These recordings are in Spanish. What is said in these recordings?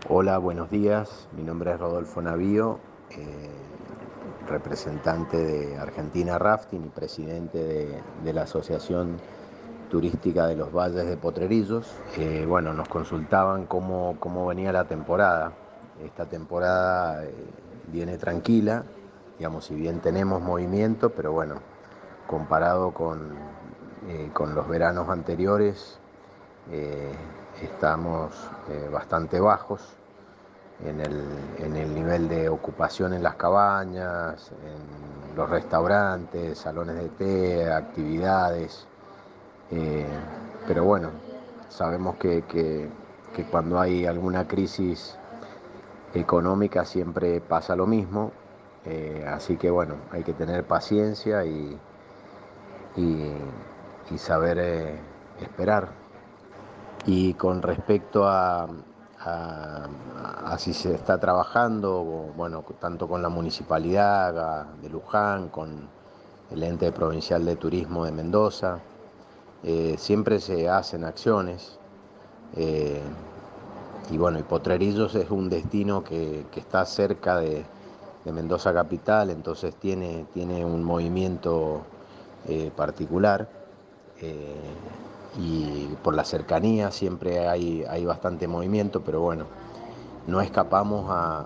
Hola, buenos días. Mi nombre es Rodolfo Navío, eh, representante de Argentina Rafting y presidente de la Asociación Turística de los Valles de Potrerillos. Bueno, nos consultaban cómo venía la temporada. Esta temporada viene tranquila, digamos, si bien tenemos movimiento, pero bueno, comparado con los veranos anteriores, eh, estamos bastante bajos en el nivel de ocupación en las cabañas, en los restaurantes, salones de té, actividades. eh, pero bueno, sabemos que cuando hay alguna crisis económica siempre pasa lo mismo. Así que bueno, hay que tener paciencia y, y saber esperar. Y con respecto a- a si se está trabajando, bueno, tanto con la municipalidad de Luján, con el ente provincial de turismo de Mendoza, siempre se hacen acciones. eh, y bueno, y Potrerillos es un destino que está cerca de Mendoza capital, entonces tiene un movimiento particular. eh, y por la cercanía siempre hay bastante movimiento, pero bueno, no escapamos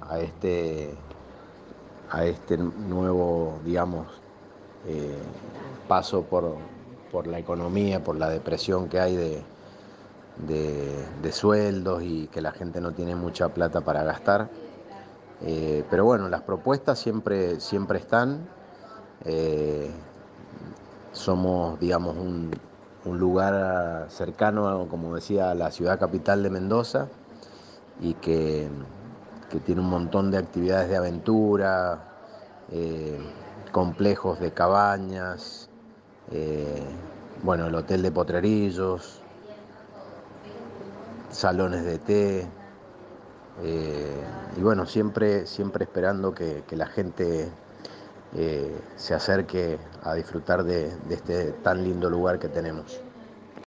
a este nuevo, digamos, eh, paso por la economía, por la depresión que hay de sueldos y que la gente no tiene mucha plata para gastar. Pero bueno, las propuestas siempre están. Eh, Somos, digamos, un lugar cercano, como decía, a la ciudad capital de Mendoza y que tiene un montón de actividades de aventura, eh, complejos de cabañas, eh, bueno, el Hotel de Potrerillos, salones de té, y bueno, siempre esperando que la gente se acerque a disfrutar de este tan lindo lugar que tenemos.